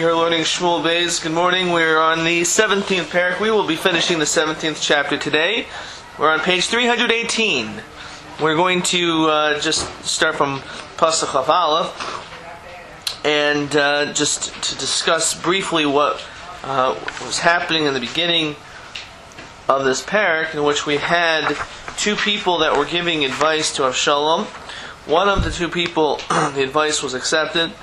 You're learning Shmuel Beis. Good morning. We're on the 17th parak. We will be finishing the 17th chapter today. We're on page 318. We're going to just start from Pasuk Chaf Aleph and just to discuss briefly what was happening in the beginning of this parak, in which we had two people that were giving advice to Avshalom. One of the two people, the advice was accepted.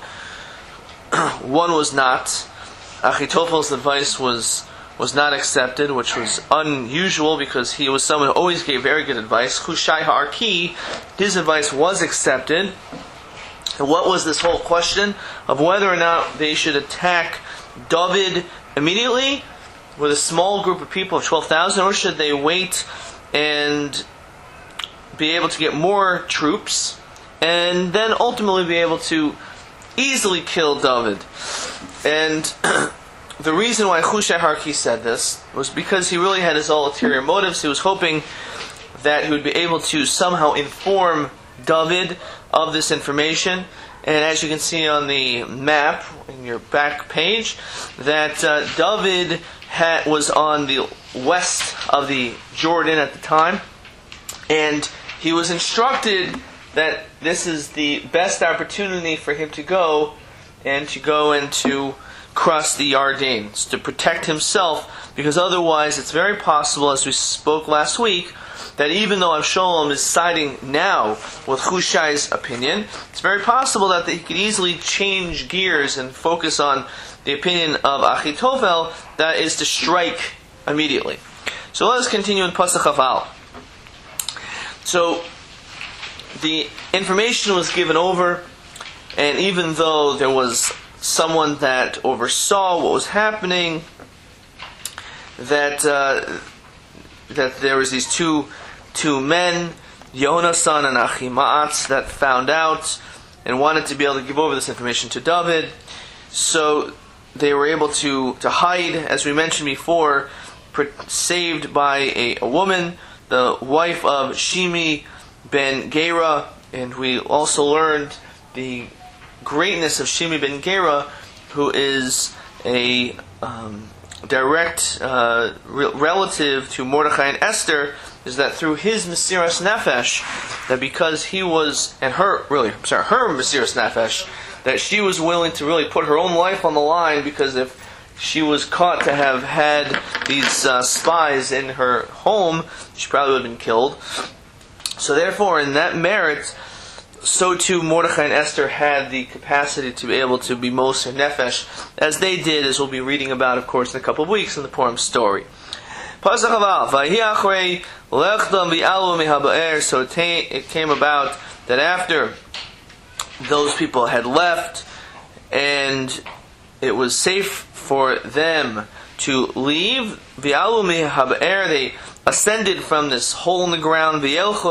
One was not. Achitophel's advice was not accepted, which was unusual because he was someone who always gave very good advice. Hushai Ha'arki, his advice was accepted. And what was this whole question of whether or not they should attack David immediately with a small group of people of 12,000, or should they wait and be able to get more troops and then ultimately be able to easily kill David? And the reason why Hushai Harki said this was because he really had his ulterior motives. He was hoping that he would be able to somehow inform David of this information. And as you can see on the map in your back page, that David was on the west of the Jordan at the time, and he was instructed that this is the best opportunity for him to go and to cross the Yarden, to protect himself, because otherwise it's very possible, as we spoke last week, that even though Avshalom is siding now with Hushai's opinion, it's very possible that he could easily change gears and focus on the opinion of Achitophel, that is to strike immediately. So let us continue in Pasuk Chaf Aleph. So the information was given over, and even though there was someone that oversaw what was happening, that there was these two men, Yonasan and Achimaatz, that found out and wanted to be able to give over this information to David. So they were able to hide, as we mentioned before, saved by a woman, the wife of Shimi ben Gera, and we also learned the greatness of Shimi ben Gera, who is a direct relative to Mordechai and Esther, is that through his Mesiras Nefesh, that because he was, and her Mesiras Nefesh, that she was willing to really put her own life on the line, because if she was caught to have had these spies in her home, she probably would have been killed. So therefore, in that merit, so too Mordechai and Esther had the capacity to be able to be Moser Nefesh, as they did, as we'll be reading about, of course, in a couple of weeks in the Purim story. So it came about that after those people had left, and it was safe for them to leave, they ascended from this hole in the ground,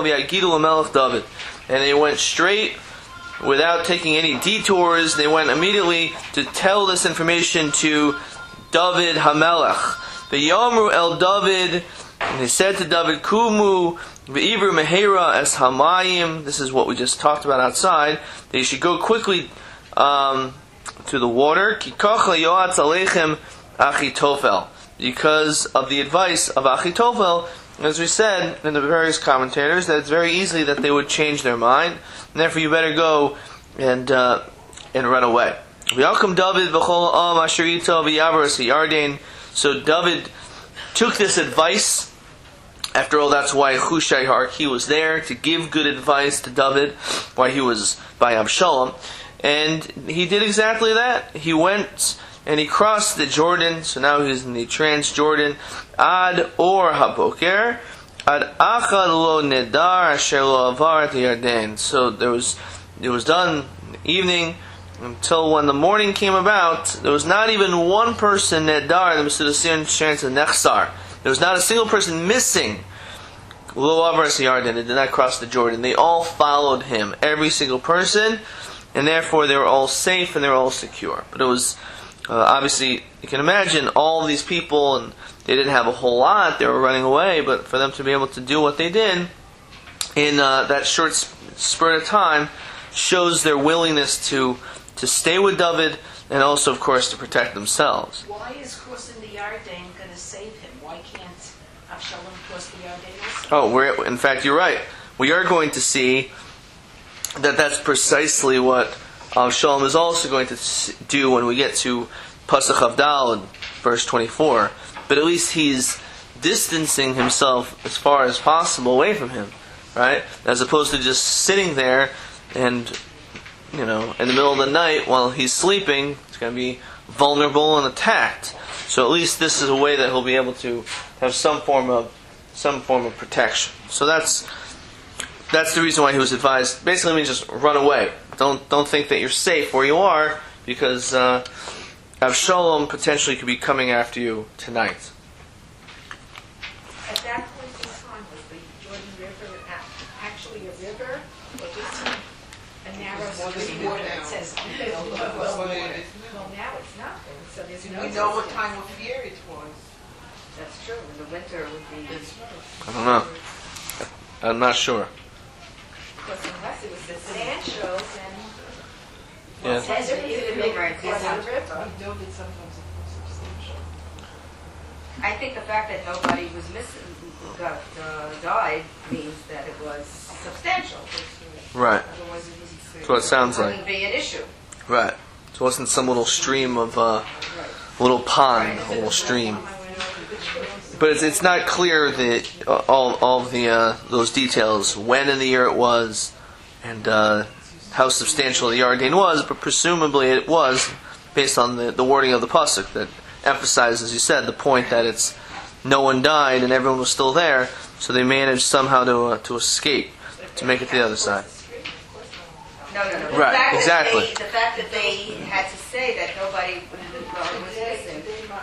and they went straight without taking any detours. They went immediately to tell this information to David Hamelech. V'yomru el David, and they said to David, Kumu v'ivru mehera es hamayim. This is what we just talked about outside. They should go quickly to the water. Kikach le'yoatz aleichem Achitophel, because of the advice of Achitophel. As we said in the various commentators, that it's very easy that they would change their mind, and therefore you better go and run away. V'yakum David v'chol am asher ito v'yavros Yarden. So David took this advice. After all, that's why Hushai Harki was there, to give good advice to David, why he was by Avshalom. And he did exactly that. He went and he crossed the Jordan, so now he's in the Transjordan. Ad or haboker, ad achad lo nedar asher lo avar et Yarden. So it was done in the evening until when the morning came about. There was not even one person nedar, the Mesudasian chance of Nechsar. There was not a single person missing. Lo avar et Yarden. They did not cross the Jordan. They all followed him, every single person, and therefore they were all safe and they were all secure. But it was obviously, you can imagine all these people, and they didn't have a whole lot, they were running away, but for them to be able to do what they did in that short spurt of time shows their willingness to to stay with David, and also, of course, to protect themselves. Why is crossing the Yarden going to save him? Why can't Avshalom cross the Yarden also? In fact, you're right. We are going to see that that's precisely what Avshalom is also going to do when we get to Pasuk Avdal, verse 24. But at least he's distancing himself as far as possible away from him, right? As opposed to just sitting there and, in the middle of the night while he's sleeping, he's going to be vulnerable and attacked. So at least this is a way that he'll be able to have some form of protection. So that's the reason why he was advised. Basically, means just run away. Don't think that you're safe where you are, because Avshalom potentially could be coming after you tonight. At that point in time, was the Jordan River actually a river, or just a narrow stream that says, well, now it's not. So there's no. We know what time of year it was. That's true. In the winter it would be. I don't know. I'm not sure. Because unless it was substantial, then Yeah. desert is a big Right, cross yeah. the river. We know that sometimes it was substantial. I think the fact that nobody was died means that it was substantial. Right. Otherwise it wasn't safe. That's what it sounds It like. wouldn't be an issue. Right. So it wasn't some little stream of a little pond, a little stream. But it's not clear that all of the those details, when in the year it was, and how substantial the Yarden was. But presumably it was, based on the wording of the pasuk that emphasizes, as you said, the point that it's no one died and everyone was still there, so they managed somehow to escape, to make it to the other side. No. Right, The fact exactly. The fact that they had to say that nobody was missing.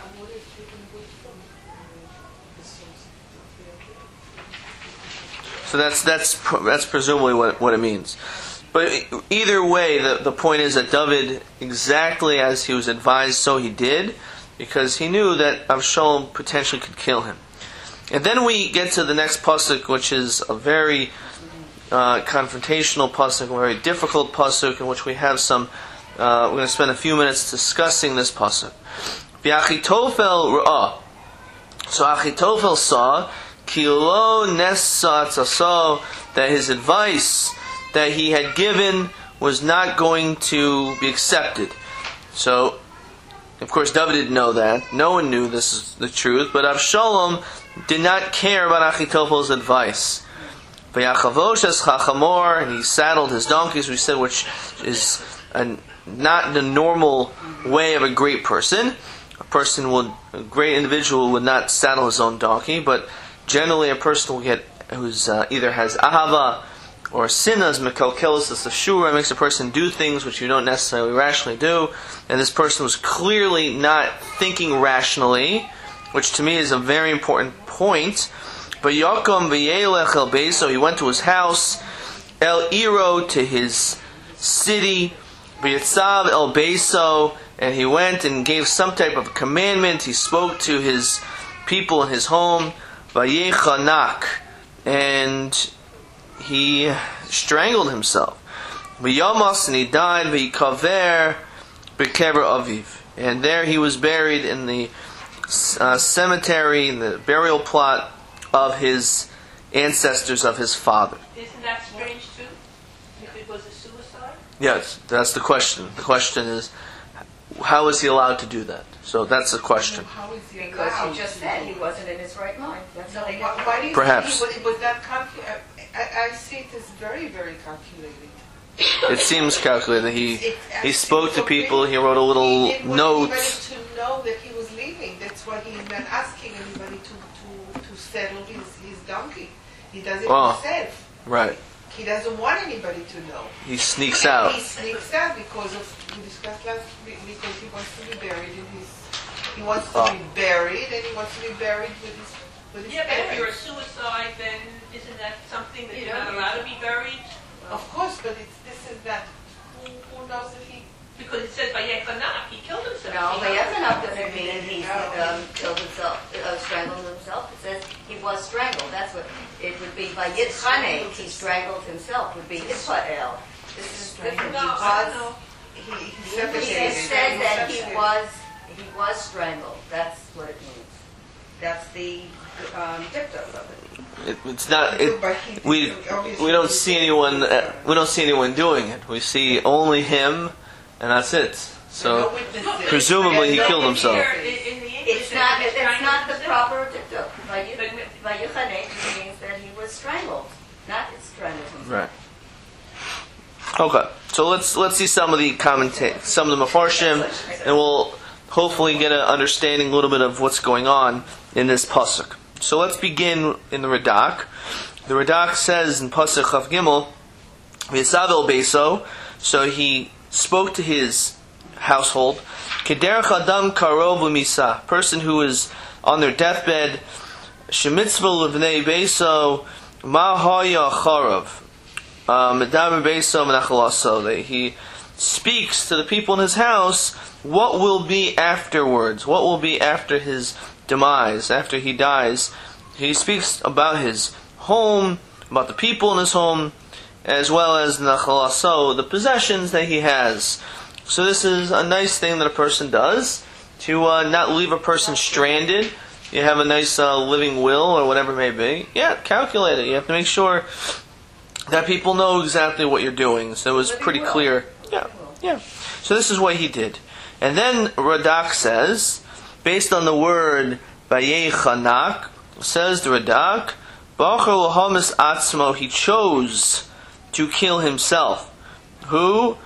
So that's presumably what it means. But either way, the point is that David, exactly as he was advised, so he did, because he knew that Avshalom potentially could kill him. And then we get to the next pasuk, which is a very confrontational pasuk, a very difficult pasuk, in which we have some. We're going to spend a few minutes discussing this pasuk. V'Achitophel ra'ah. So Achitophel saw Kilo Nessa Tzaso, that his advice that he had given was not going to be accepted. So, of course, David didn't know that. No one knew this is the truth. But Avshalom did not care about Achitophel's advice. V'yachavosh es chachamor, and he saddled his donkeys, we said, which is not the normal way of a great person. A great individual would not saddle his own donkey, but generally a person will get who's either has ahava or sinas mekalkelis ashura, makes a person do things which you don't necessarily rationally do, and this person was clearly not thinking rationally, which to me is a very important point. But Yaakov v'yelech el beiso, he went to his house, el iro, to his city, v'yitzav el beiso, and he went and gave some type of commandment. He spoke to his people in his home, v'yechanak, and he strangled himself. V'yamas, and he died, v'yikaver b'kever aviv, and there he was buried in the cemetery, in the burial plot of his ancestors, of his father. Isn't that strange too? If it was a suicide? Yes, that's the question. The question is, how is he allowed to do that? So that's the question. How is he Because allowed he just to said do he wasn't in his right mind. That's how they Why do you Perhaps. think it was that calculated? I see it as very, very calculated. It seems calculated. He It's spoke to so people. big. He wrote a little He didn't want note. anybody to know that he was leaving. That's why he's not asking anybody to saddle his donkey. He does it himself. Right. He doesn't want anybody to know. He sneaks out. He sneaks out because of, we discussed last week, because he wants to be buried in his, he wants to be buried, and he wants to be buried with his Yeah, but if you're a parents. suicide, then isn't that something that you're not allowed to be buried? Of course, but this is that, who knows if he, Because it says by Yechanak, he killed himself. No, Vayethanach doesn't mean he killed himself, strangled himself. It says he was strangled. That's what it would be. Vayitchanek, he strangled himself, would be Yisrael. This is different. No, He I don't was, know. suffocated. It says that he was strangled. That's what it means. That's the dictum of it. It's not. We don't see anyone. We don't see anyone doing it. We see only him, and that's it. So presumably he killed himself. It's not the proper dictum. Vayuchanek means that he was strangled, not strangled himself. Right. Okay. So let's see some of the some of the Mefarshim, and we'll hopefully get an understanding a little bit of what's going on in this pasuk. So let's begin in the Radak. The Radak says in pasuk Chav Gimel, "V'yisavel beiso," so he spoke to his household. Kederach adam karov l'misa, person who is on their deathbed. Shemitzvah l'vnei beiso ma haya charav. Medaber beiso menachalaso. He speaks to the people in his house what will be afterwards, what will be after his demise, after he dies. He speaks about his home, about the people in his home, as well as nachalaso, the possessions that he has. So this is a nice thing that a person does, to not leave a person stranded. You have a nice living will, or whatever it may be. Yeah, calculate it. You have to make sure that people know exactly what you're doing. So it was pretty clear. Yeah. So this is what he did. And then Radak says, based on the word Vayechanak, says the Radak, Bachar l'hamis atzmo, he chose to kill himself. Who?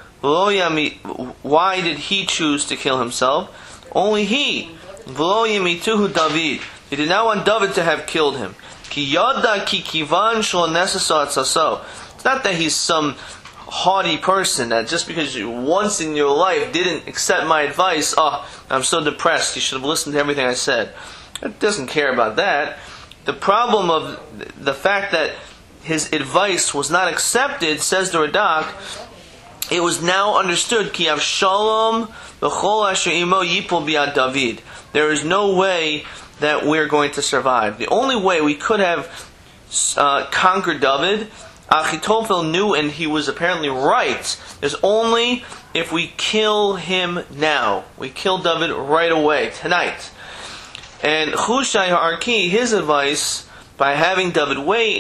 Why did he choose to kill himself? Only he. V'lo yamituhu David. He did not want David to have killed him. Ki yada ki kivan shlo nesasa atzaso. It's not that he's some haughty person that just because you once in your life didn't accept my advice, I'm so depressed, you should have listened to everything I said. It doesn't care about that. The problem of the fact that his advice was not accepted, says the Radak, it was now understood, Ki Avshalom v'chol asher imo yipol biad David. There is no way that we're going to survive. The only way we could have conquered David, Achitophel knew, and he was apparently right, is only if we kill him now. We kill David right away, tonight. And Hushai Ha'arki, his advice, by having David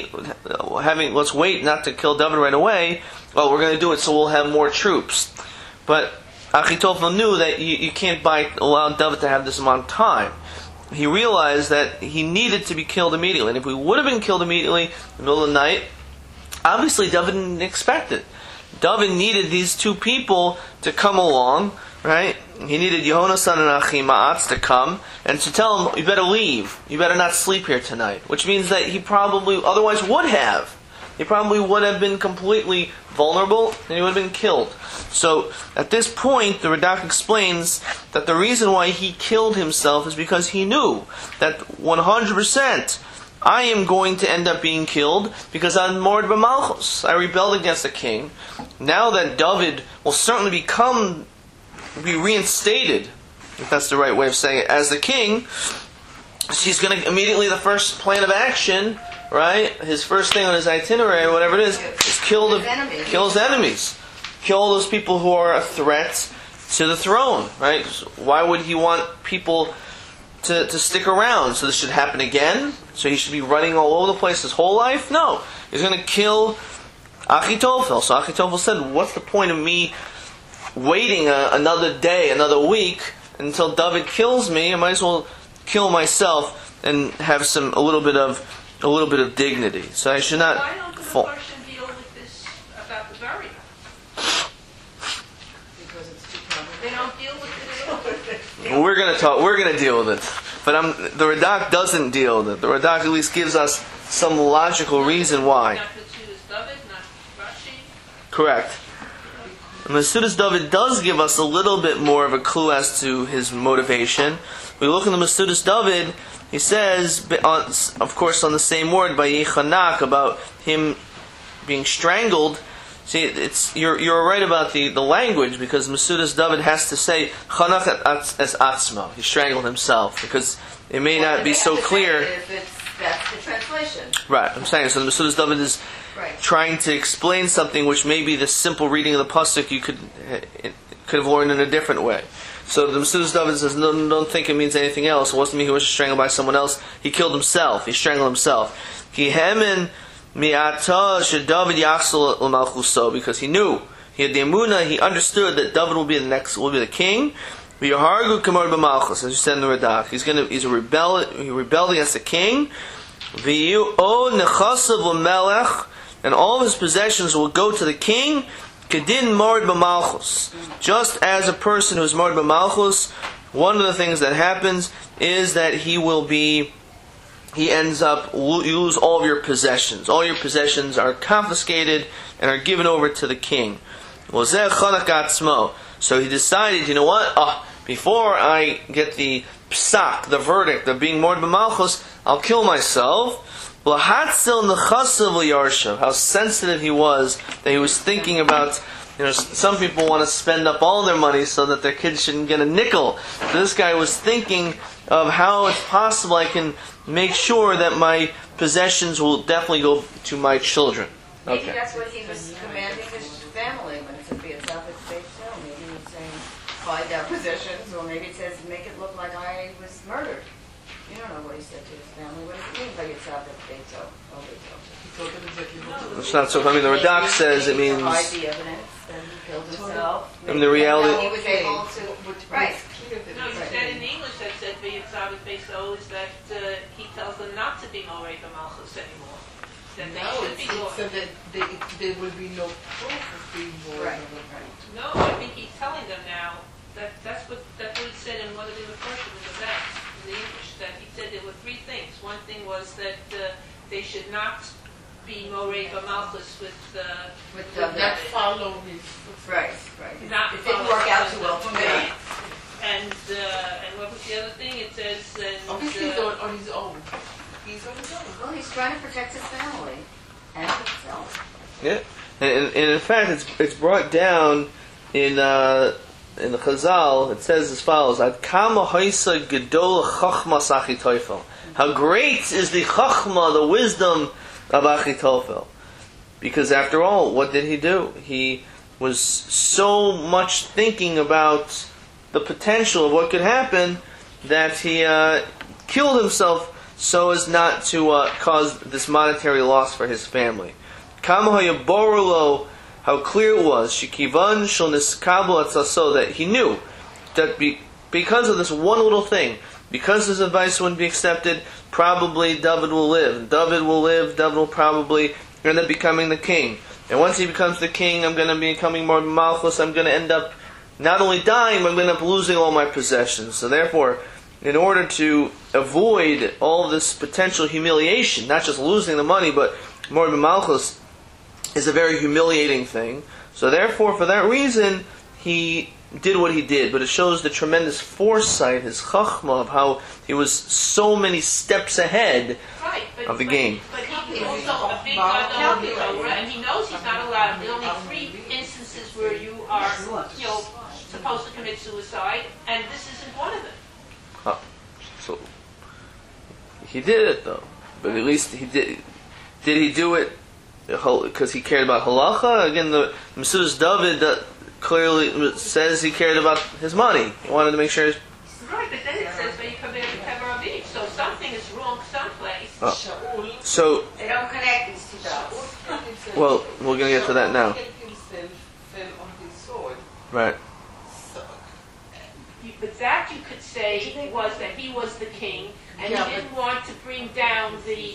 let's wait not to kill David right away, well, we're going to do it so we'll have more troops. But Achitophel knew that you can't allow David to have this amount of time. He realized that he needed to be killed immediately. And if we would have been killed immediately in the middle of the night, obviously David didn't expect it. David needed these two people to come along, right? He needed Yehonasan and Achimaatz to come and to tell him, you better leave. You better not sleep here tonight. Which means that he probably otherwise would have. He probably would have been completely vulnerable and he would have been killed. So at this point, the Radak explains that the reason why he killed himself is because he knew that 100% I am going to end up being killed because I'm Mord b'Malchus. I rebelled against the king. Now that David will certainly be reinstated, if that's the right way of saying it, as the king, he's going to immediately, the first plan of action, right? His first thing on his itinerary, whatever it is kill his enemies. Kill those people who are a threat to the throne, right? Why would he want people to stick around? So this should happen again? So he should be running all over the place his whole life? No. He's going to kill Achitophel. So Achitophel said, what's the point of me waiting another day, another week, until David kills me? I might as well kill myself and have a little bit of dignity. So I should not Why don't the Mefarshim deal with this about the burial? Because it's too complicated. They don't deal with it at all. We're going to deal with it. But the Radak doesn't deal with it. The Radak at least gives us some logical reason why. Not Metzudas David, not Rashi. Correct. And Metzudas David does give us a little bit more of a clue as to his motivation. We look in the Metzudas David, he says, of course on the same word, by Yechanak, about him being strangled. See, you're right about the language, because Metzudas David has to say Chanach as Atzmo. He strangled himself, because it may not be so clear. That's the translation. Right, I'm saying, so the Metzudas David is trying to explain something which maybe the simple reading of the pasuk you could could have learned in a different way. So the Mesudus David says, no, don't think it means anything else. It wasn't me who was strangled by someone else. He killed himself. He strangled himself. Ki hemin mi'ata sheDavid yachzor l'malchuso, because he knew, he had the emunah, he understood that David will be the king. V'yahargu kamar b'malchus, as you said in the Radak. He rebelled against the king. V'yu o nechasav l'melech, and all of his possessions will go to the king. Kedin morid b'malchus. Just as a person who is morid b'malchus, one of the things that happens is that he ends up, you lose all of your possessions. All your possessions are confiscated and are given over to the king. So he decided, you know what? Before I get the psak, the verdict of being morid b'malchus, I'll kill myself. How sensitive he was, that he was thinking about, some people want to spend up all their money so that their kids shouldn't get a nickel. So this guy was thinking of how it's possible I can make sure that my possessions will definitely go to my children. Maybe that's what he was commanding his family when it says be a selfish faith still. Maybe he was saying hide their possessions, or maybe it says make it look like I was murdered. You don't know what he said to his family. What does it mean by yourself that they so? It's not so. I mean, the Radak says it means. Hide the evidence. Then he killed himself. And the reality. He was able to. Right. No, you said in English that said v'yitzav v'feiso is that he tells them not to be mored b'malchus anymore. That they should be mored. So that there will be no proof of being mored. Right. No, I think he's telling them now that that's what he said in one of the first in the back in the English, that he said there were three things. One thing was that they should not be mored b'malchus with Not follow his Right. not It didn't work out too well for me. Right. And what was the other thing? It says obviously he's on his own. He's on his own. Well, he's trying to protect his family and himself. Yeah, and in fact, it's brought down in the Chazal. It says as follows: Ad kama haisa gedol chachmas Achitophel. How great is the chachma, the wisdom of Achitophel? Because after all, what did he do? He was so much thinking about the potential of what could happen that he killed himself so as not to cause this monetary loss for his family. How clear it was, Shikivan shel niskabel atzaso, that he knew that because of this one little thing, because his advice wouldn't be accepted, probably David will live. David will probably end up becoming the king. And once he becomes the king, I'm going to be becoming more malchus. I'm going to end up not only dying, but I'm going to end up losing all my possessions. So therefore, in order to avoid all this potential humiliation, not just losing the money, but more malchus is a very humiliating thing. So therefore, for that reason, he did what he did. But it shows the tremendous foresight, his chachma, of how he was so many steps ahead of the game. But he's also a big calculator, and he knows he's not allowed. There are only 3 instances where you are, supposed to commit suicide, and this isn't one of them. So he did it though, but at least he did. Did he do it because he cared about halacha? Again, the Mesudus David clearly says he cared about his money. He wanted to make sure. Right, but then it says when you come in to cover a beach, so something is wrong someplace. So they don't connect these two dots. Well, we're going to get to that now. Right. But that you could say was that he was the king, and he didn't want to bring down the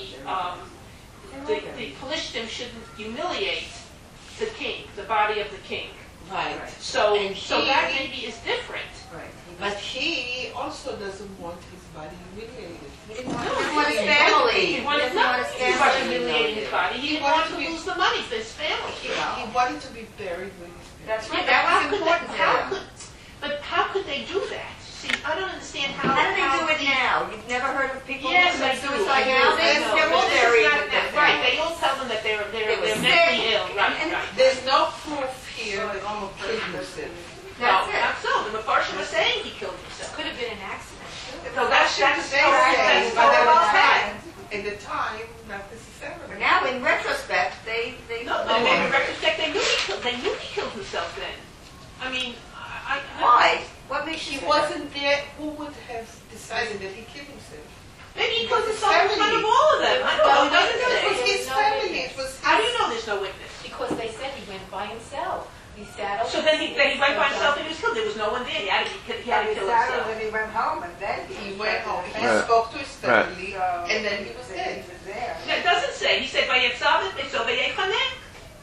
Pelishtim shouldn't humiliate the king, the body of the king. Right. So that maybe is different. Right. But he also doesn't want his body humiliated. He didn't want his family. He wanted to humiliate his body. He didn't want to lose the money for his family. He wanted to be buried with his family. That's right. That was important to him. But how could they do that? See, I don't understand how. How do they do it now? You've never heard of people Yes, who I commit do. suicide now? They're all buried with their Right, family. they all tell them that they're were mentally sick. ill. Right. There's no proof here that he killed himself. No, That's it. not so. The Mepharshim was saying he killed himself. Could have been an accident. So that's They that's say, that's but all at bad. the time, not necessarily. But now, in retrospect, they No, but in retrospect, they knew he killed himself then. I mean, telling that he killed himself. Maybe he put himself in front of all of them. I don't know. It doesn't It was say. his family. It was How do you know there's no witness? Because they said he went by himself. He saddled. So then he went by himself and he was killed. There was no one there. He had to kill himself. When he went home, and then He went home. He Right. spoke to his Right. family, and then he was dead. there. It doesn't say. He said Vayetzavet so Vayechaneh.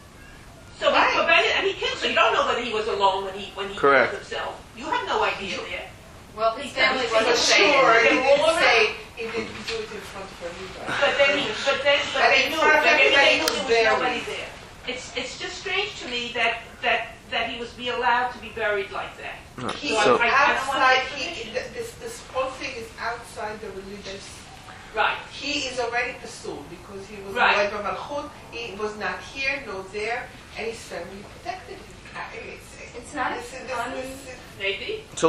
So he Right. prevented and he killed. So you don't know whether he was alone when he Correct. killed himself. You have no idea there. Well, his family For wasn't sure, saying. he didn't say he didn't do it in front of everybody. But they in knew. front of Maybe everybody they knew was there was buried. nobody there. It's just strange to me that he was be allowed to be buried like that. He's So- I don't want outside. to- This whole thing is outside the religious. Right. He is already pursued because he was Right. in Malchut. He was not here, no there, and his family protected him. It's not This is- funny. this is- Maybe. So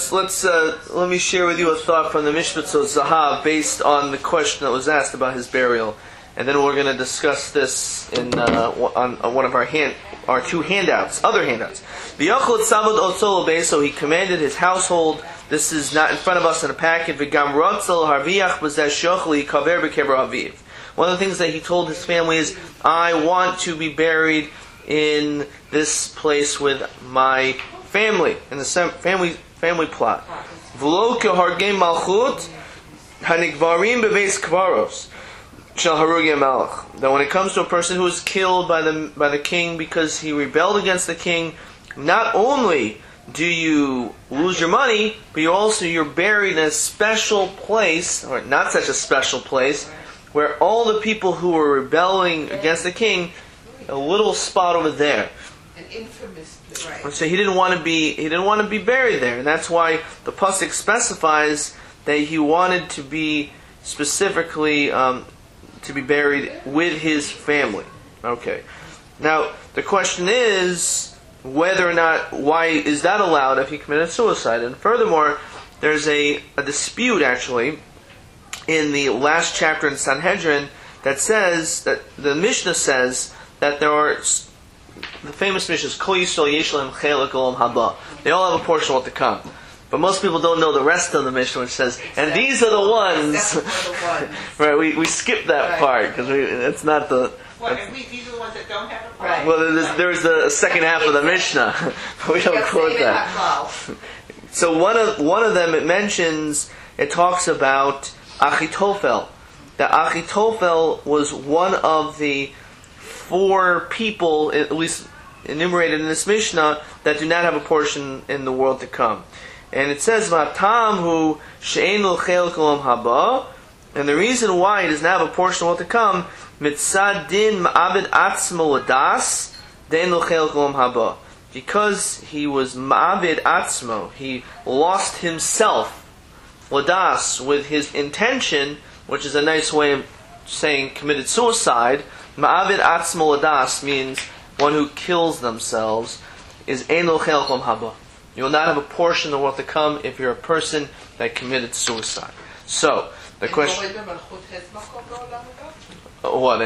let me share with you a thought from the Mishpatzot Zahav based on the question that was asked about his burial, and then we're going to discuss this in on one of our two handouts, other handouts. V'yachol tzavod otzo l'beis, so he commanded his household. This is not in front of us in a packet. V'gam ratzal harviach b'zeh shochli kaver b'kever aviv. One of the things that he told his family is, I want to be buried in this place with my family, in the family plot. V'lo kehargei malchut hanikvarim bebeis kvaros shel harugi malach. That when it comes to a person who is killed by the king because he rebelled against the king, not only do you lose your money, but you're buried in a special place, or not such a special place, where all the people who were rebelling against the king, a little spot over there. an infamous place. And so he didn't want to be buried there, and that's why the pasuk specifies that he wanted to be specifically to be buried with his family. Okay. Now the question is whether or not, why is that allowed if he committed suicide? And furthermore, there's a dispute actually in the last chapter in Sanhedrin that says that the Mishnah says that there are the famous Mishnah is Kol Yisrael Yesh Lahem Chelek Olam Haba. They all have a portion of what to come. But most people don't know the rest of the Mishnah, which says, and these are the ones. Except for the ones. Right, we skip that Right. part because it's not the. What, and these are the ones that don't have a Right. Well, there's the second half of the Mishnah. We don't quote that. So one of them it talks about Achitophel. That Achitophel was one of the 4 people, at least enumerated in this Mishnah, that do not have a portion in the world to come. And it says, Vatam hu she'en lo chelek olam haba, and the reason why he does not have a portion of what to come, mitzad din ma'abed atzmo ladas, dein lo chelek olam haba. Because he was ma'abed atzmo, he lost himself, ladas, with his intention, which is a nice way of saying committed suicide. Ma'abed atzmo ladas means one who kills themselves, is ein lo chelek olam haba. You will not have a portion of what to come if you're a person that committed suicide. So, the question... What,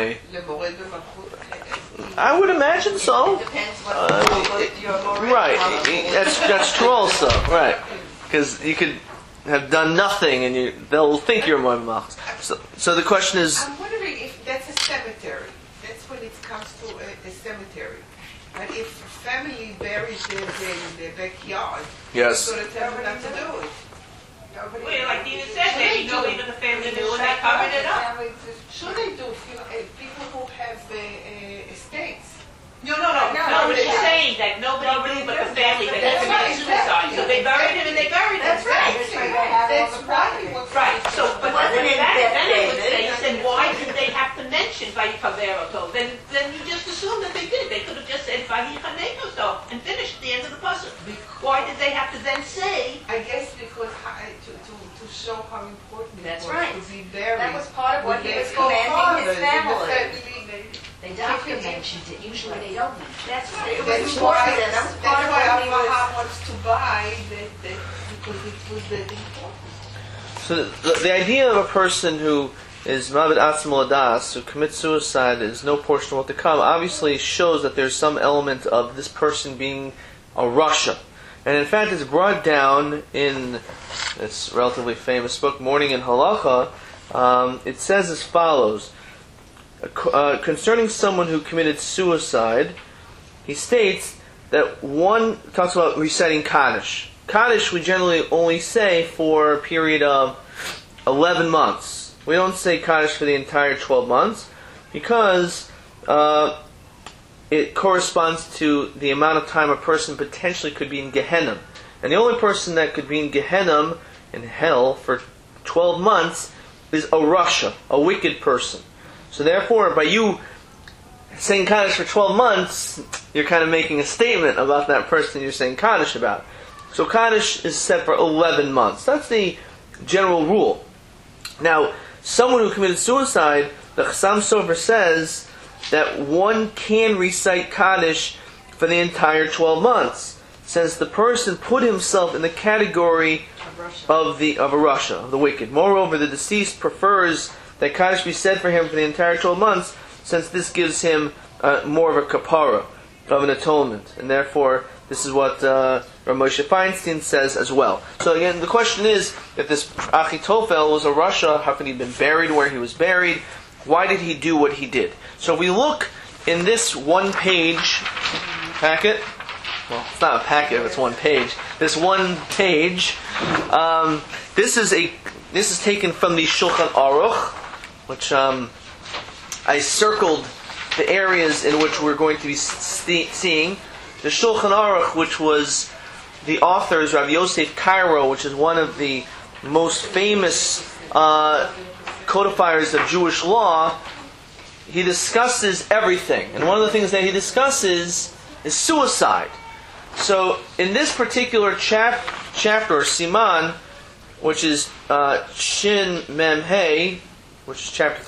I would imagine so. Depends what your moral. Right. That's true also. Right. Because you could have done nothing and they'll think you're Moed Malchus. So the question is... I'm wondering if that's a cemetery. That's when it comes to a cemetery. But if a family buries their dead in their backyard, Yes. you're going to tell them not to do it. Well, like Dina said, maybe nobody but the family knew and they covered it up. Sure they do. People who have estates. No, but she's saying that nobody knew but the family that he committed suicide. So they buried him and they buried him. That's right. That's right. Right, so, but Wasn't then it it would Beth say, David? you said, why did they have to mention Vayikaveroto? Then you just assume that they did. They could have just said Vayichanekoto and finished the end of the puzzle. Why did they have to then say, I guess because to show how important That's it was right. to be buried. That was part of what with he was their commanding his forefathers in the family. They If you documented. mentioned it, usually they don't mention it. That's right. It was That's important. why, That was part of that's why what he was. Abraham wants to buy that because it was that important. So the idea of a person who is Ma'abed Atzmo Ladas, who commits suicide, is no portion of what to come, obviously shows that there's some element of this person being a Rasha. And in fact, it's brought down in this relatively famous book, Morning in Halacha, it says as follows. Concerning someone who committed suicide, he states that one talks about reciting Kaddish. Kaddish we generally only say for a period of 11 months. We don't say Kaddish for the entire 12 months because it corresponds to the amount of time a person potentially could be in Gehenna. And the only person that could be in Gehenna, in hell, for 12 months is a rasha, a wicked person. So therefore, by you saying Kaddish for 12 months, you're kind of making a statement about that person you're saying Kaddish about. So Kaddish is set for 11 months. That's the general rule. Now, someone who committed suicide, the Chassam Sofer says that one can recite Kaddish for the entire 12 months, since the person put himself in the category of a rasha, of the wicked. Moreover, the deceased prefers that Kaddish be said for him for the entire 12 months, since this gives him more of a kapara, of an atonement. And therefore, this is what Rav Moshe Feinstein says as well. So again, the question is, if this Achitofel was a rasha, how could he have been buried where he was buried? Why did he do what he did? So if we look in this one-page packet, well, it's not a packet if it's one page. This one page, this is taken from the Shulchan Aruch, which I circled the areas in which we're going to be seeing. The Shulchan Aruch, which was the author's Rav Yosef Karo, which is one of the most famous codifiers of Jewish law, he discusses everything. And one of the things that he discusses is suicide. So in this particular chapter, or Siman, which is Shin Mem Hey, which is chapter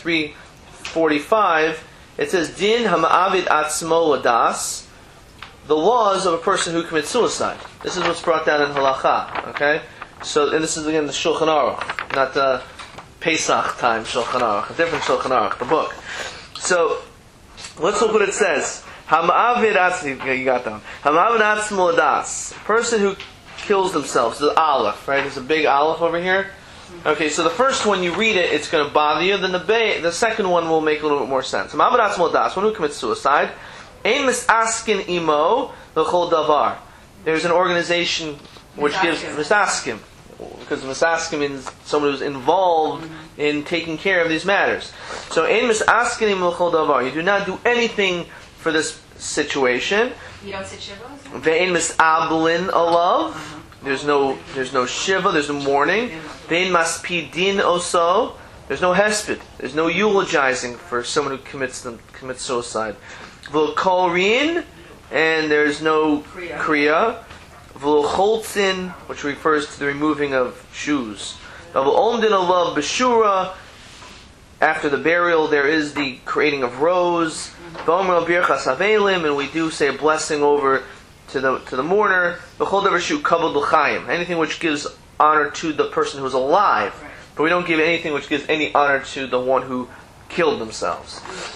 345, it says, Din Hama'avid Atzmo Ladas, the laws of a person who commits suicide. This is what's brought down in Halacha. Okay? So, and this is again the Shulchan Aruch, not the Pesach time Shulchan Aruch, a different Shulchan Aruch, the book. So, let's look what it says. Hama'avid Atzmo, you got that one. Hama'avid Atzmo Ladas, a person who kills themselves, the Aleph, right? There's a big Aleph over here. Okay, so the first one, you read it, it's going to bother you. Then the second one will make a little bit more sense. Hama'avid Atzmo Ladas, one who commits suicide, Ein misaskin imo l'chol davar. There's an organization which gives misaskim, because misaskim means someone who's involved in taking care of these matters. So ein misaskin imo l'chol davar. You do not do anything for this situation. You don't sit shiva? Ve'ein misablin alav. There's no shiva. There's no mourning. Ve'ein maspidin oso. There's no hesped. There's no eulogizing for someone who commits suicide. V'kolrin, and there's no kriya. V'choltzin, which refers to the removing of shoes. V'omdin alav b'shura. After the burial, there is the creating of rows. V'omra birchas avelim, and we do say a blessing over to the mourner. V'chol davar shu kavod l'chaim, anything which gives honor to the person who is alive, but we don't give anything which gives any honor to the one who killed themselves.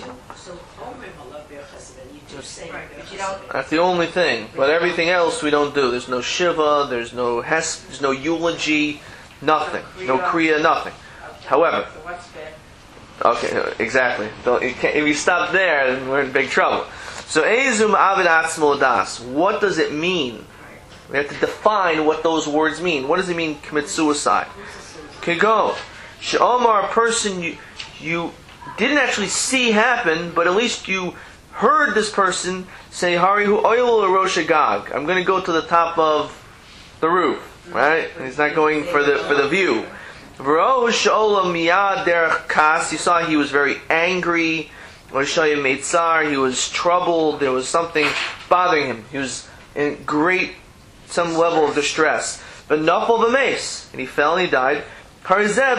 That's the only thing. But everything else we don't do. There's no shiva, there's no there's no eulogy, nothing. No kriya, nothing. However, okay, exactly. If you stop there, then we're in big trouble. So, Eizum Avid Atzmo Das. What does it mean? We have to define what those words mean. What does it mean, commit suicide? Kego. She'omar, a person you didn't actually see happen, but at least you heard this person say, Harihu Oyel Rosh Agag. I'm going to go to the top of the roof. Right? And he's not going for the view. You saw he was very angry. He was troubled. There was something bothering him. He was in some level of distress. But nafal v'meis, and he fell and he died. That's a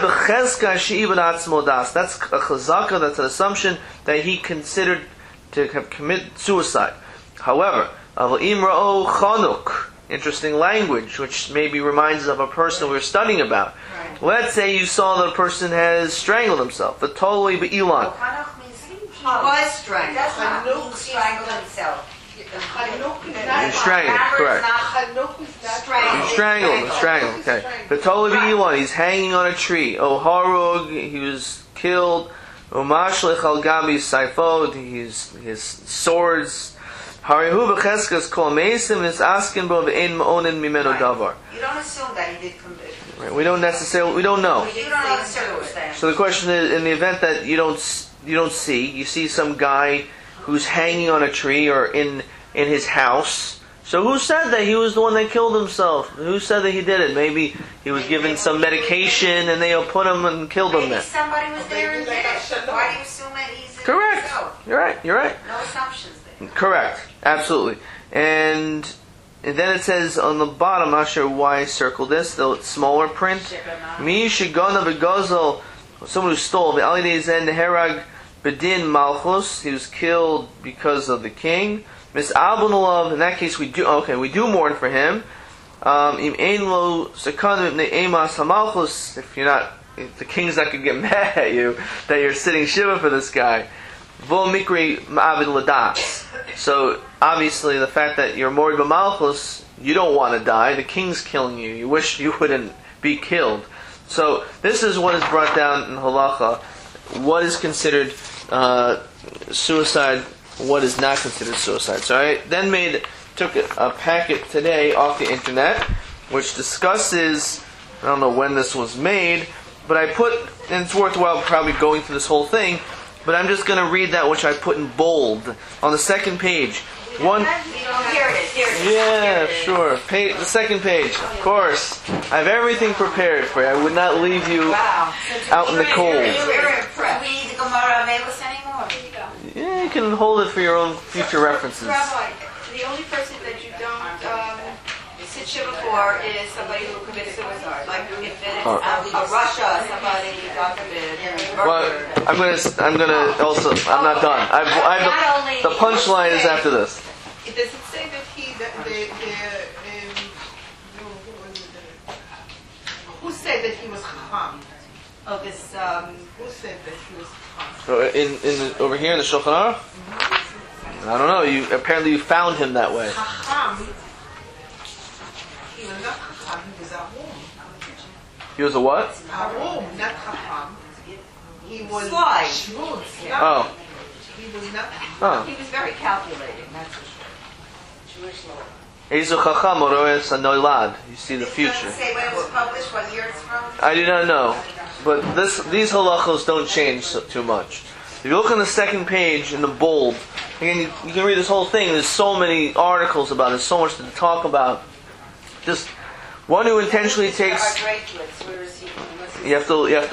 chazaka, that's an assumption that he considered to have committed suicide. However, interesting language, which maybe reminds us of a person we were studying about. Right. Let's say you saw that a person has strangled himself. The totally be'ilan. He was strangled. Chanuk strangled himself. You're strangled, correct. Strangled. Okay. V'tolu b'ilon, he's hanging on a tree. O harug, he was killed. O mashlich al gabi saifod, his swords. Harihu b'cheskas kol meisim is askin bo v'ein ma'onin mimeno davar. You don't assume that he did commit. Right, we don't know. You don't know the circumstance. So the question is, in the event that you don't see, you see some guy who's hanging on a tree or in his house. So who said that he was the one that killed himself? Who said that he did it? Maybe he was given some medication and they put him and killed him Maybe there. somebody was there and did it. Why do you assume that he's in Correct. himself? You're right. No assumptions there. Correct. Absolutely. And then it says on the bottom, I'm not sure why I circled this, though it's smaller print. Mi shigana v'gozel, someone who stole. V'alidei zen herag bedin malchus, he was killed because of the king. Mis abunalav, in that case we do mourn for him. Im ein lo sekanu ibnei emas hamalchus, if the king's not going to get mad at you that you're sitting shiva for this guy. Vo mikri ma'avid ladas. So obviously the fact that you're morid b'malchus, you don't want to die. The king's killing you. You wish you wouldn't be killed. So this is what is brought down in halacha. What is considered suicide? What is not considered suicide? So I then took a packet today off the internet, which discusses. I don't know when this was made, but I put, and it's worthwhile probably going through this whole thing. But I'm just going to read that which I put in bold on the second page. Here it is. Yeah, sure. The second page, of course. I have everything prepared for you. I would not leave you out in the cold. We're impressed. We need the Gemara Amelis anymore. Yeah, you can hold it for your own future references. Rabbi, the only person that you don't sit shiva for is somebody who commits suicide. Like if it's a Russia, somebody, God forbid, Well, I'm gonna also. I'm not done. The punchline is after this. Does it say that who said that he was chacham? Oh, this, Who said that he was chacham? So over here in the Shulchan Aruch? I don't know. Apparently you found him that way. Chacham. He was not chacham. He was ahum. He was a what? Ahum, not chacham. He was Sly. shmuz. Oh. He was not. Oh. He was very calculating, that's for sure. Jewish law. Ezu chacham oroes hanoilad. You see the future. Does it say when it was published, what year it's from? I do not know, but these halachos don't change too much. If you look on the second page in the bold, again you can read this whole thing. There's so many articles about it, so much to talk about. Just one who intentionally takes. You have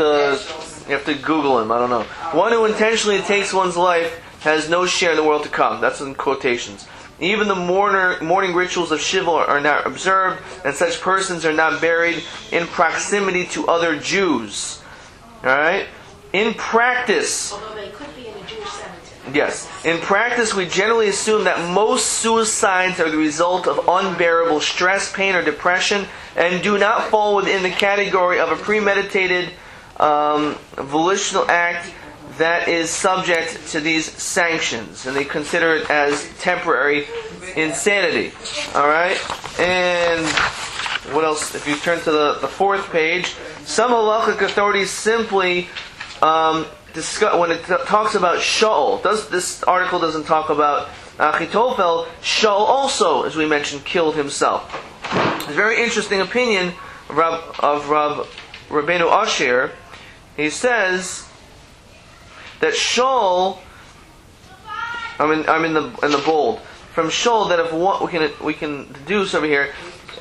to Google him. I don't know. One who intentionally takes one's life has no share in the world to come. That's in quotations. Even the mourning rituals of Shiva are not observed, and such persons are not buried in proximity to other Jews. Alright? In practice, although they could be in a Jewish cemetery. yes, in practice we generally assume that most suicides are the result of unbearable stress, pain, or depression, and do not fall within the category of a premeditated volitional act that is subject to these sanctions, and they consider it as temporary insanity. Alright? And what else? If you turn to the fourth page, some halachic authorities simply discuss, when it talks about Shaul, this article doesn't talk about Achitophel, Shaul also, as we mentioned, killed himself. It's a very interesting opinion of Rabbeinu Asher. He says that Shaul, I'm in the bold, from Shaul, that if what we can deduce over here,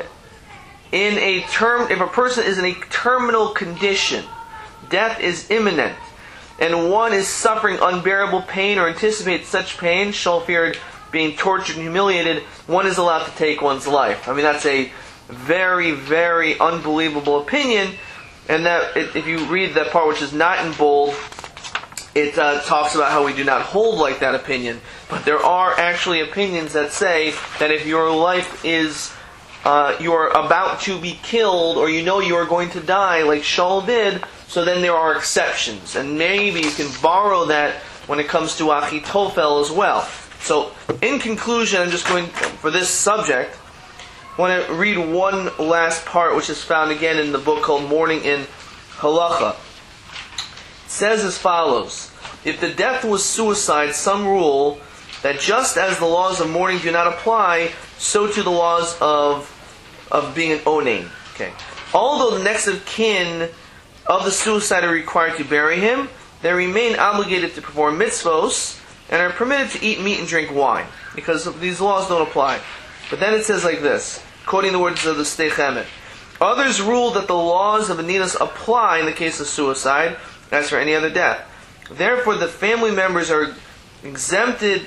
if a person is in a terminal condition, death is imminent, and one is suffering unbearable pain or anticipates such pain, Shaul feared being tortured and humiliated, one is allowed to take one's life. I mean, that's a very, very unbelievable opinion, and that if you read that part which is not in bold, it talks about how we do not hold like that opinion. But there are actually opinions that say that if your life is, you're about to be killed, or you know you are going to die, like Shaul did, so then there are exceptions. And maybe you can borrow that when it comes to Achitophel as well. So, in conclusion, I'm just going, for this subject, I want to read one last part, which is found again in the book called Mourning in Halacha. It says as follows: if the death was suicide, some rule that just as the laws of mourning do not apply, so to the laws of being an onain. Okay. Although the next of kin of the suicide are required to bury him, they remain obligated to perform mitzvos and are permitted to eat meat and drink wine, because these laws don't apply. But then it says like this, quoting the words of the Sdei Chemet: others rule that the laws of Anidas apply in the case of suicide, as for any other death. Therefore, the family members are exempted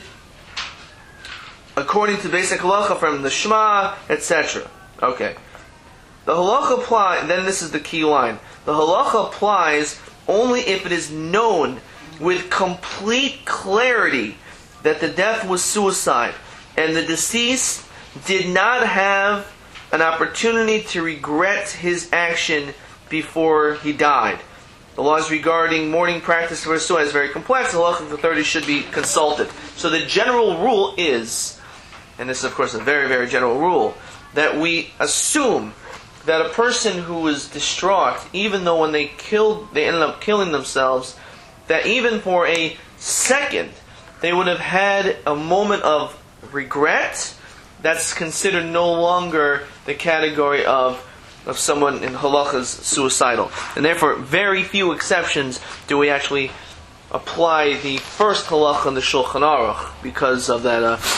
according to basic halacha from the Shema, etc. Okay. The halacha applies, then this is the key line. The halacha applies only if it is known with complete clarity that the death was suicide, and the deceased did not have an opportunity to regret his action before he died. The laws regarding mourning practice for suicide is very complex. The halachic authorities should be consulted. So the general rule is, and this is of course a very, very general rule, that we assume that a person who was distraught, even though when they ended up killing themselves, that even for a second they would have had a moment of regret. That's considered no longer the category of someone in halacha's suicidal. And therefore, very few exceptions do we actually apply the first halacha in the Shulchan Aruch because of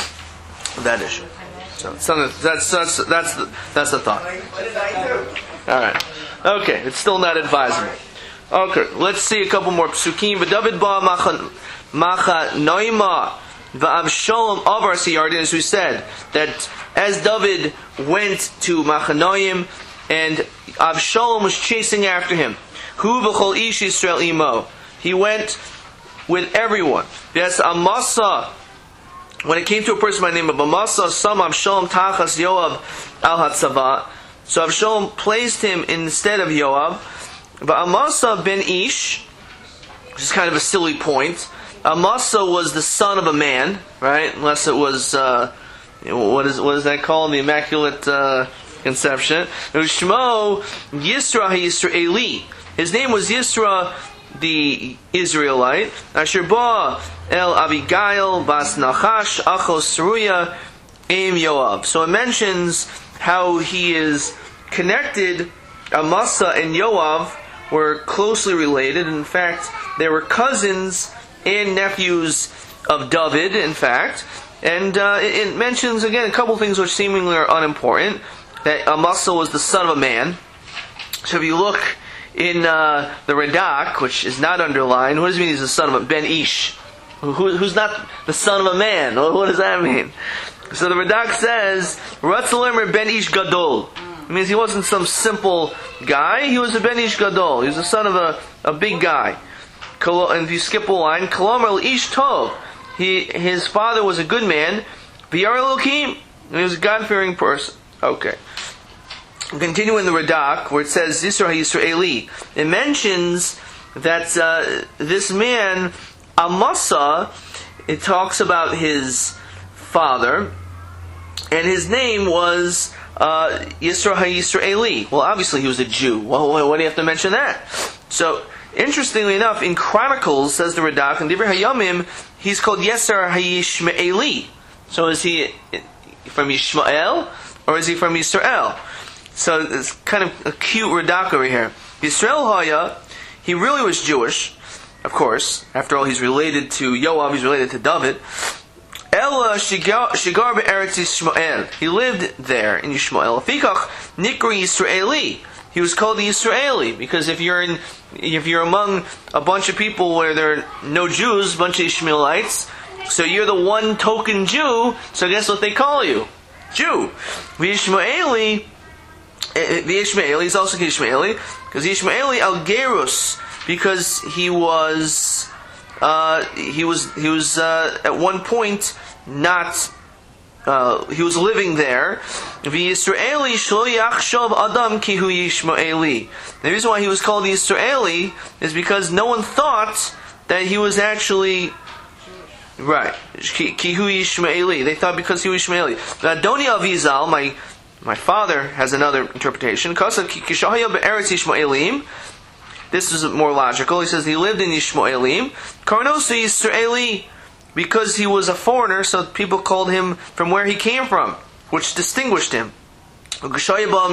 that issue. So that's the thought. What did I do? All right. Okay, it's still not advisable. Okay, let's see a couple more psukim. V'David ba macha noima v'Avshalom avar siyardin, as we said, that as David went to Machanoim and Avshalom was chasing after him, hu v'chol ish Yisrael imo, he went with everyone. Yes, Amasa. When it came to a person by the name of Amasa, some Avshalom tachas Yoav al hatzava. So Avshalom placed him instead of Yoav. But Amasa ben Ish, which is kind of a silly point. Amasa was the son of a man, right? Unless it was what is that called? The Immaculate Conception. It was Shmo Yisra HaYisraeli. His name was Yisra the Israelite. Asher ba el Abigail bas Nachash achos Seruya im Yoav. So it mentions how he is connected. Amasa and Yoav were closely related. In fact, they were cousins and nephews of David, in fact. And it mentions, again, a couple things which seemingly are unimportant. That Amasa was the son of a man. So if you look in the Radak, which is not underlined, what does it mean he's the son of a Ben Ish? Who's not the son of a man? What does that mean? So the Radak says, Ratzalemer Ben Ish Gadol. It means he wasn't some simple guy, he was a Ben Ish Gadol. He was the son of a big guy. And if you skip a line, Kolomer Ish Tov. His father was a good man. V'yar Elokim. And he was a God-fearing person. Okay. Continue in the Radak, where it says Yisra HaYisraeli. It mentions that this man, Amasa, it talks about his father, and his name was Yisra HaYisraeli. Well, obviously he was a Jew. Well, why do you have to mention that? So, interestingly enough, in Chronicles, says the Radak, in Divrei Hayamim, he's called Yisra HaYishmaeli. So is he from Yishmael, or is he from Yisrael? So it's kind of a cute Radak over here. Yisrael Haya, he really was Jewish, of course. After all, he's related to Yoav, he's related to David. Ela Shigar be'eretz Yishmael. He lived there in Yishmael. Afikach Nikri Yisraeli. He was called the Yisraeli because if you're among a bunch of people where there are no Jews, a bunch of Ishmaelites, so you're the one token Jew. So guess what they call you? Jew. V'Yishmaeli. V'Yishmaeli is also Yishmaeli because Yishmaeli al Gerus, because he was at one point not he was living there. V'Yisraeli shlo yachshov adam ki hu Yishmaeli. The reason why he was called Yisraeli is because no one thought that he was actually right. Ki hu Yishmaeli. They thought because he was Yishmaeli. Adoni Avizal, My father has another interpretation. This is more logical. He says he lived in Yishmaelim. Karnosu Yisraeli, because he was a foreigner, so people called him from where he came from, which distinguished him. When he came to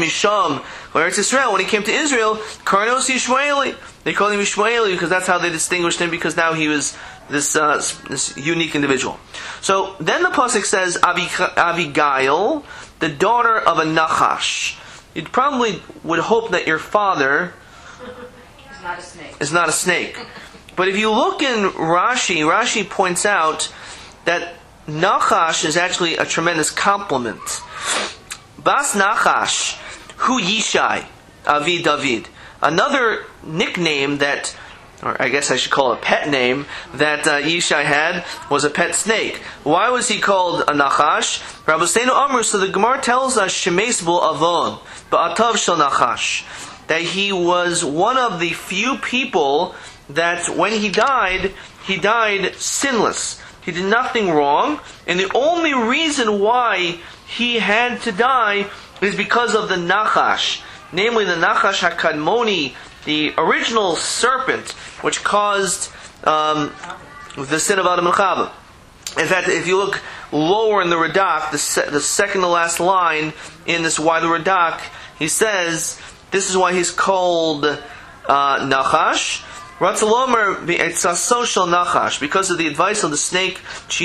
Israel, Karnos Yishmaeli, they called him Yishmaeli because that's how they distinguished him, because now he was this unique individual. So then the pasuk says Abigail, the daughter of a Nachash. You probably would hope that your father is not a snake. But if you look in Rashi points out that Nachash is actually a tremendous compliment. Bas Nachash, Hu Yishai, Avi David. Another nickname that, or I guess I should call it a pet name, that Yishai had was a pet snake. Why was he called a Nachash? Rabbi Seinu Amru, so the Gemara tells us, Shemes bo avon, ba'atav shel Nachash, that he was one of the few people that when he died sinless. He did nothing wrong, and the only reason why he had to die is because of the Nachash, namely the Nachash HaKadmoni, the original serpent, which caused the sin of Adam and Chava. In fact, if you look lower in the Radak, the second to last line in this wider Radak, he says this is why he's called Nachash. Ratzalomer social Nachash, because of the advice of the snake,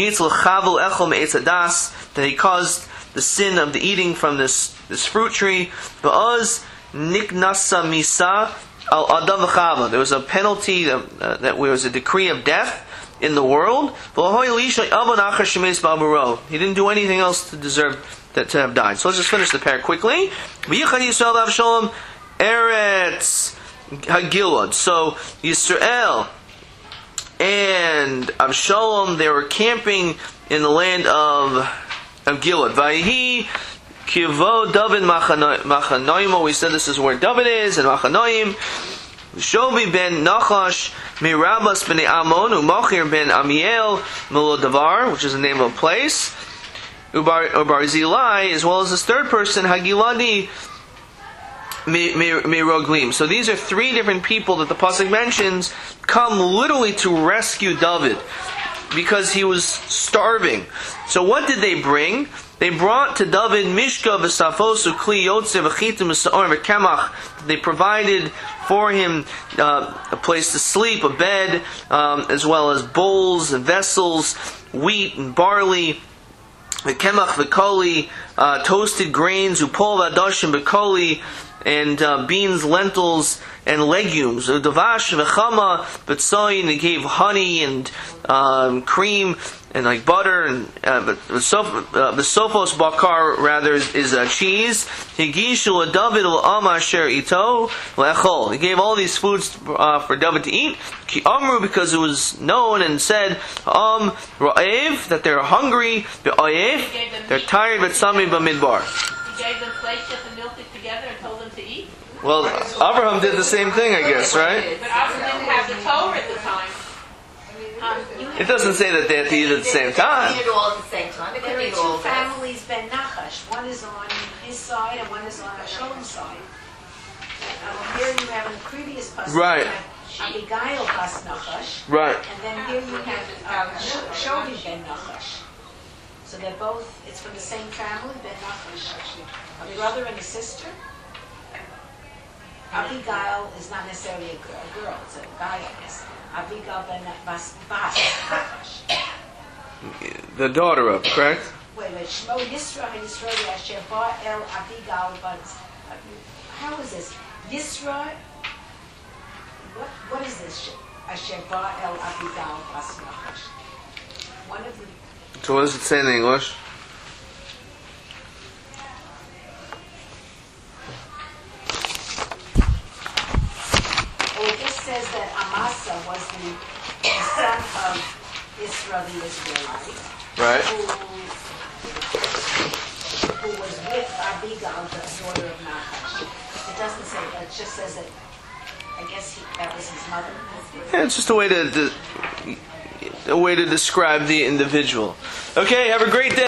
that he caused the sin of the eating from this fruit tree. Ba'az niknasa misa al adam v'chava. There was a penalty that was a decree of death in the world. He didn't do anything else to deserve to have died. So let's just finish the pair quickly. Eretz Hagilad. So Yisrael and Avshalom, they were camping in the land of Gilad. Vayihi Kivo David Machanoim. We said this is where David is, and Machanoim. Shovi ben Nachash Mirabas ben Amon Umachir ben Amiel Melodavar, which is the name of a place. Ubar Zilai, as well as this third person, Hagiladi Miroglim. So these are three different people that the pasuk mentions come literally to rescue David because he was starving. So what did they bring? They brought to David Mishka v'safosu kli yotze v'chitim v'sa'or v'kemach. They provided for him a place to sleep, a bed, as well as bowls and vessels, wheat and barley, v'kemach v'koli, toasted grains, upol v'adoshim v'koli, and beans, lentils, and legumes. Davash v'chama v'tzoyin. They gave honey and cream and like butter, and the sofos bakar rather is cheese. Higishu David l'amar ito lechol. He gave all these foods for David to eat. Ki amru, because it was known and said ra'ev, that they're hungry. Be'oyev, they're tired. But sami b'midbar. He gave them plates and milk it together and told them to eat. Well, Abraham did the same thing, I guess, right? But Abraham didn't have the Torah at the time. It doesn't say that they had to eat at the same time. They eat it all at the same time. They There couldn't are eat two all of it. families, Ben Nachash. One is on his side and one is on Shalom's side. Here you have in the previous pasuk, Right. you have Abigail Bas Nachash, Right. and then here you have Shalom Ben Nachash. So they're both, it's from the same family, Ben Nachash. A brother and a sister. Abigail is not necessarily a girl, it's a guy, I guess. Abigail Ben Bas Nachash. The daughter of, correct? Wait, Shmo Yisra HaYisraeli Asher Ba El Abigail Bat. How is this? Yisra. What is this? Asher Ba El Abigail Bas Nachash. One of the. So what does it say in English? Well, this says that Amasa was the son of Isra the Israelite. Right. Who was with Abigail, the daughter of Nachash. It doesn't say that. It just says that. I guess that was his mother. Yeah, it's just a way to describe the individual. Okay, have a great day.